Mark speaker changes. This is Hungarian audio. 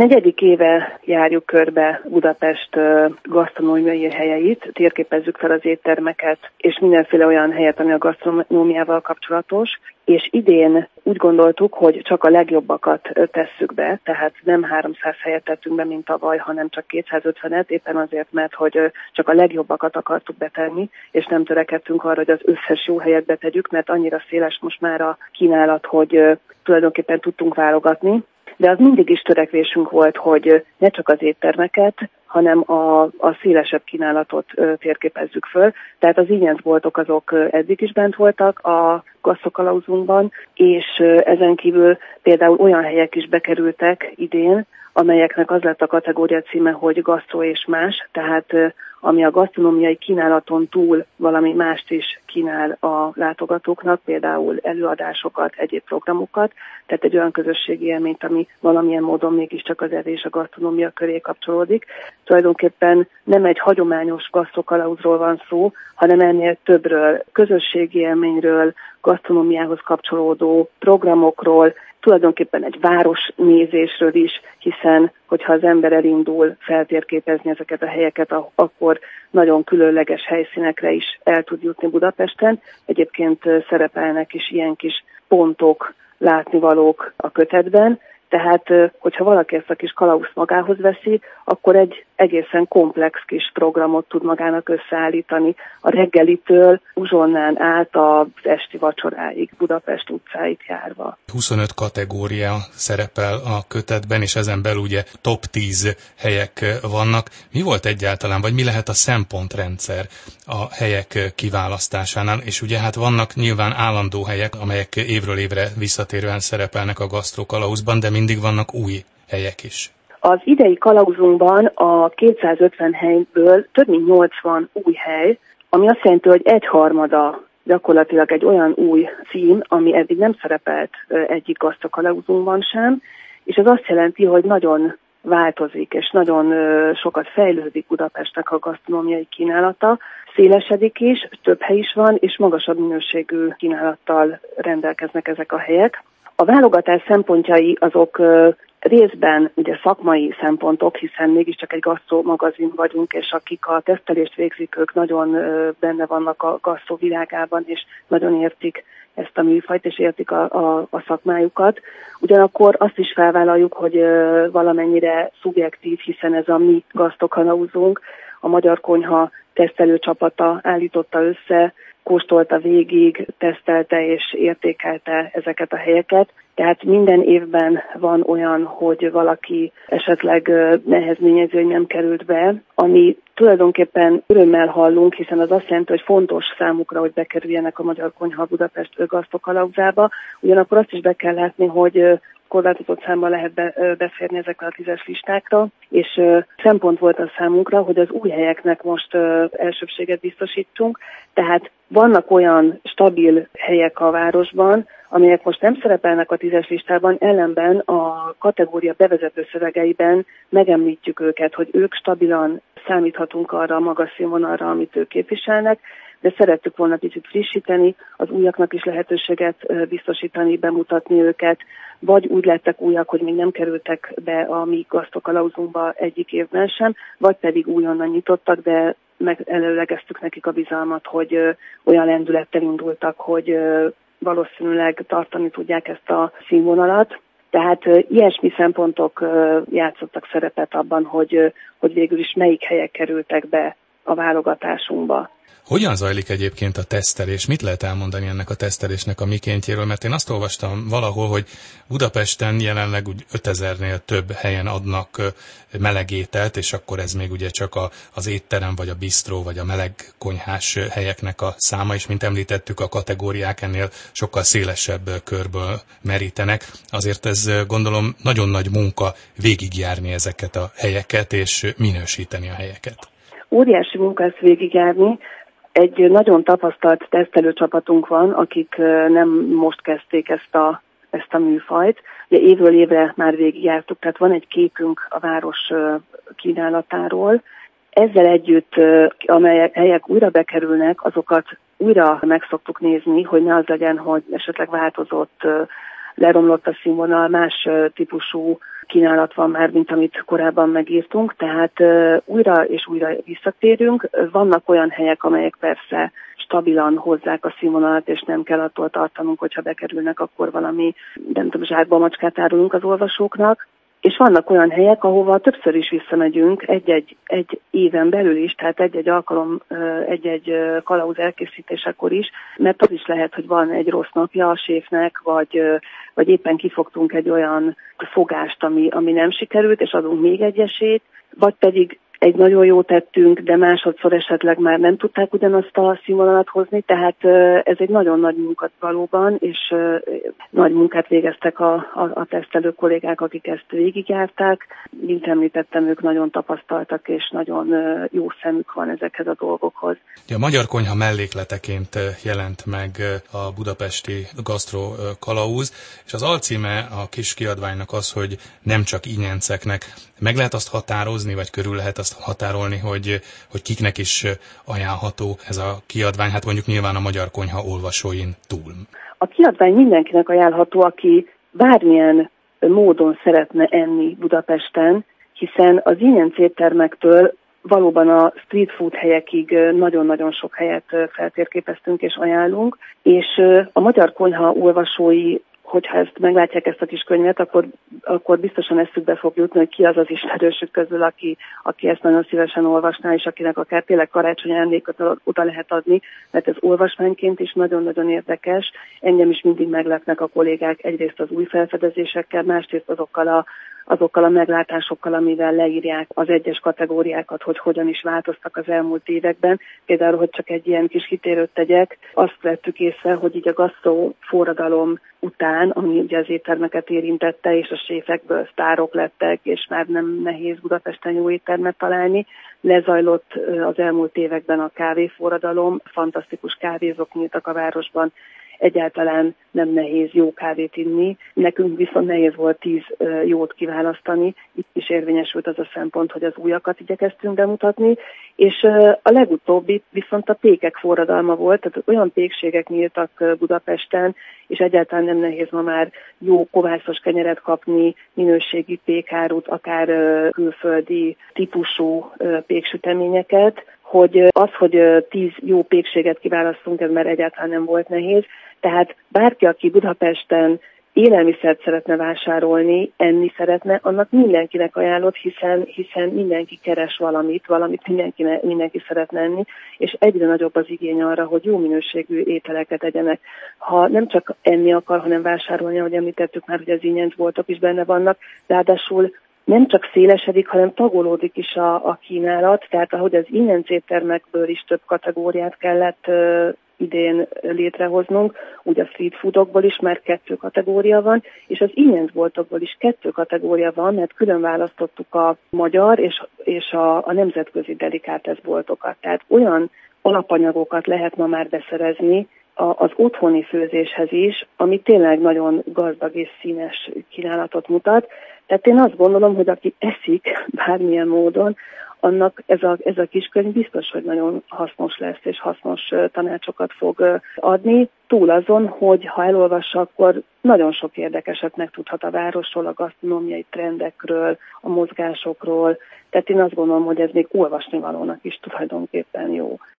Speaker 1: Negyedik éve járjuk körbe Budapest gasztronómiai helyeit, térképezzük fel az éttermeket, és mindenféle olyan helyet, ami a gasztronómiával kapcsolatos, és idén úgy gondoltuk, hogy csak a legjobbakat tesszük be, tehát nem 300 helyet tettünk be, mint tavaly, hanem csak 250-et, éppen azért, mert hogy csak a legjobbakat akartuk betenni, és nem törekedtünk arra, hogy az összes jó helyet betegyük, mert annyira széles most már a kínálat, hogy tulajdonképpen tudtunk válogatni. De az mindig is törekvésünk volt, hogy ne csak az éttermeket, hanem a szélesebb kínálatot térképezzük föl. Tehát az ingyenboltok azok eddig is bent voltak a gasztrokalauzunkban, és ezen kívül például olyan helyek is bekerültek idén, amelyeknek az lett a kategória címe, hogy gasztro és más, tehát ami a gasztronómiai kínálaton túl valami mást is kínál a látogatóknak, például előadásokat, egyéb programokat, tehát egy olyan közösségi élményt, ami valamilyen módon mégiscsak az evés a gasztronómia köré kapcsolódik. Tulajdonképpen nem egy hagyományos gasztrokalauzról van szó, hanem ennél többről, közösségi élményről, gasztronómiához kapcsolódó programokról, tulajdonképpen egy városnézésről is, hiszen hogyha az ember elindul feltérképezni ezeket a helyeket, akkor nagyon különleges helyszínekre is el tud jutni Budapesten. Egyébként szerepelnek is ilyen kis pontok, látnivalók a kötetben, tehát hogyha valaki ezt a kis kalauzt magához veszi, akkor egy egészen komplex kis programot tud magának összeállítani a reggelitől uzsonnán át az esti vacsoráig, Budapest utcáit járva.
Speaker 2: 25 kategória szerepel a kötetben, és ezen belül ugye top 10 helyek vannak. Mi volt egyáltalán, vagy mi lehet a szempontrendszer a helyek kiválasztásánál? És ugye hát vannak nyilván állandó helyek, amelyek évről évre visszatérően szerepelnek a gasztrokalauzban, de mindig vannak új helyek is.
Speaker 1: Az idei kalauzunkban a 250 helyből több mint 80 új hely, ami azt jelenti, hogy egyharmada gyakorlatilag egy olyan új cím, ami eddig nem szerepelt egyik gasztrokalauzunkban sem, és ez azt jelenti, hogy nagyon változik, és nagyon sokat fejlődik Budapestnek a gasztronómiai kínálata, szélesedik is, több hely is van, és magasabb minőségű kínálattal rendelkeznek ezek a helyek. A válogatás szempontjai azok részben ugye szakmai szempontok, hiszen mégiscsak egy gasztró magazin vagyunk, és akik a tesztelést végzik, ők nagyon benne vannak a gasztró világában, és nagyon értik ezt a műfajt, és értik a szakmájukat. Ugyanakkor azt is felvállaljuk, hogy valamennyire szubjektív, hiszen ez a mi gasztrokalauzunk, a Magyar Konyha tesztelőcsapata állította össze, kóstolta végig, tesztelte és értékelte ezeket a helyeket. Tehát minden évben van olyan, hogy valaki esetleg nehezményező, hogy nem került be, ami tulajdonképpen örömmel hallunk, hiszen az azt jelenti, hogy fontos számukra, hogy bekerüljenek a Magyar Konyha Budapest gasztrokalauzába. Ugyanakkor azt is be kell látni, hogy korlátozott számban lehet beférni ezekre a 10-es listákra, és szempont volt a számunkra, hogy az új helyeknek most elsőbséget biztosítsunk, tehát vannak olyan stabil helyek a városban, amelyek most nem szerepelnek a 10-es listában, ellenben a kategória bevezető szövegeiben megemlítjük őket, hogy ők stabilan számíthatunk arra a magas színvonalra, amit ők képviselnek, de szerettük volna kicsit frissíteni, az újaknak is lehetőséget biztosítani, bemutatni őket, vagy úgy lettek újak, hogy még nem kerültek be a mi gasztrokalauzunkba egyik évben sem, vagy pedig újonnan nyitottak, de előlegeztük nekik a bizalmat, hogy olyan lendülettel indultak, hogy valószínűleg tartani tudják ezt a színvonalat. Tehát ilyesmi szempontok játszottak szerepet abban, hogy végül is melyik helyek kerültek be a válogatásunéba.
Speaker 2: Hogyan zajlik egyébként a tesztelés? Mit lehet elmondani ennek a tesztelésnek a mikéntjéről? Mert én azt olvastam valahol, hogy Budapesten jelenleg úgy 5000-nél több helyen adnak melegételt, és akkor ez még ugye csak az étterem, vagy a bisztró, vagy a melegkonyhás helyeknek a száma, és mint említettük, a kategóriák ennél sokkal szélesebb körből merítenek. Azért ez gondolom nagyon nagy munka végigjárni ezeket a helyeket, és minősíteni a helyeket. Óriási
Speaker 1: munka ezt végigjárni. Egy nagyon tapasztalt tesztelőcsapatunk van, akik nem most kezdték ezt a műfajt. Ugye évről évre már végigjártuk, tehát van egy képünk a város kínálatáról. Ezzel együtt, amelyek helyek újra bekerülnek, azokat újra meg szoktuk nézni, hogy ne az legyen, hogy esetleg változott, leromlott a színvonal, más típusú kínálat van már, mint amit korábban megírtunk, tehát újra és újra visszatérünk. Vannak olyan helyek, amelyek persze stabilan hozzák a színvonalat, és nem kell attól tartanunk, hogyha bekerülnek, akkor valami, nem tudom, zsákba macskát árulunk az olvasóknak. És vannak olyan helyek, ahova többször is visszamegyünk, egy éven belül is, tehát egy-egy alkalom, egy-egy kalauz elkészítésekor is, mert az is lehet, hogy van egy rossz napja a séfnek, vagy éppen kifogtunk egy olyan fogást, ami nem sikerült, és adunk még egy esélyt, vagy pedig egy nagyon jó tettünk, de másodszor esetleg már nem tudták ugyanazt a színvonalat hozni, tehát ez egy nagyon nagy munkat valóban, és nagy munkát végeztek a tesztelő kollégák, akik ezt végigjárták. Mint említettem, ők nagyon tapasztaltak, és nagyon jó szemük van ezekhez a dolgokhoz.
Speaker 2: A Magyar Konyha mellékleteként jelent meg a budapesti gasztro kalauz, és az alcíme a kis kiadványnak az, hogy nem csak ingyenceknek. Meg lehet azt határozni, vagy körül lehet azt határolni, hogy kiknek is ajánlható ez a kiadvány, hát mondjuk nyilván a Magyar Konyha olvasóin túl. A
Speaker 1: kiadvány mindenkinek ajánlható, aki bármilyen módon szeretne enni Budapesten, hiszen az ingyenc éttermektől valóban a street food helyekig nagyon-nagyon sok helyet feltérképeztünk és ajánlunk, és a Magyar Konyha olvasói, hogyha meglátják ezt a kis könyvet, akkor biztosan eszükbe fog jutni, hogy ki az az ismerősük közül, aki ezt nagyon szívesen olvasná, és akinek akár tényleg karácsonyi ajándékot oda lehet adni, mert ez olvasmányként is nagyon-nagyon érdekes. Engem is mindig meglepnek a kollégák egyrészt az új felfedezésekkel, másrészt azokkal a meglátásokkal, amivel leírják az egyes kategóriákat, hogy hogyan is változtak az elmúlt években. Például, hogy csak egy ilyen kis kitérőt tegyek, azt vettük észre, hogy így a gasztró forradalom után, ami ugye az éttermeket érintette, és a séfekből sztárok lettek, és már nem nehéz Budapesten jó éttermet találni, lezajlott az elmúlt években a kávéforradalom, fantasztikus kávézók nyíltak a városban, egyáltalán nem nehéz jó kávét inni. Nekünk viszont nehéz volt 10 jót kiválasztani. Itt is érvényesült az a szempont, hogy az újakat igyekeztünk bemutatni, és a legutóbbi viszont a pékek forradalma volt, tehát olyan pékségek nyíltak Budapesten, és egyáltalán nem nehéz ma már jó kovászos kenyeret kapni, minőségi pékárút, akár külföldi típusú péksüteményeket, hogy 10 jó pékséget kiválasztunk, ez már egyáltalán nem volt nehéz. Tehát bárki, aki Budapesten élelmiszert szeretne vásárolni, enni szeretne, annak mindenkinek ajánlott, hiszen mindenki keres valamit mindenki szeretne enni, és egyre nagyobb az igény arra, hogy jó minőségű ételeket egyenek. Ha nem csak enni akar, hanem vásárolni, ahogy említettük már, hogy az ingyencboltok is benne vannak, ráadásul nem csak szélesedik, hanem tagolódik is a kínálat, tehát ahogy az ingyenc éttermekből is több kategóriát kellett idén létrehoznunk, ugye a street foodokból is már 2 kategória van, és az ingyencboltokból is 2 kategória van, mert külön választottuk a magyar és a nemzetközi delikáteszboltokat. Tehát olyan alapanyagokat lehet ma már beszerezni az otthoni főzéshez is, ami tényleg nagyon gazdag és színes kínálatot mutat. Tehát én azt gondolom, hogy aki eszik bármilyen módon, annak ez a kiskönyv biztos, hogy nagyon hasznos lesz, és hasznos tanácsokat fog adni. Túl azon, hogy ha elolvassa, akkor nagyon sok érdekeset megtudhat a városról, a gasztronómiai trendekről, a mozgásokról. Tehát én azt gondolom, hogy ez még olvasnivalónak is tulajdonképpen jó.